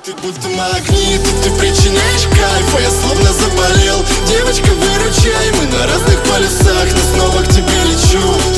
Ты будто магнит, ты причиняешь кайф, а я словно заболел. Девочка, выручай, мы на разных полюсах, но снова к тебе лечу.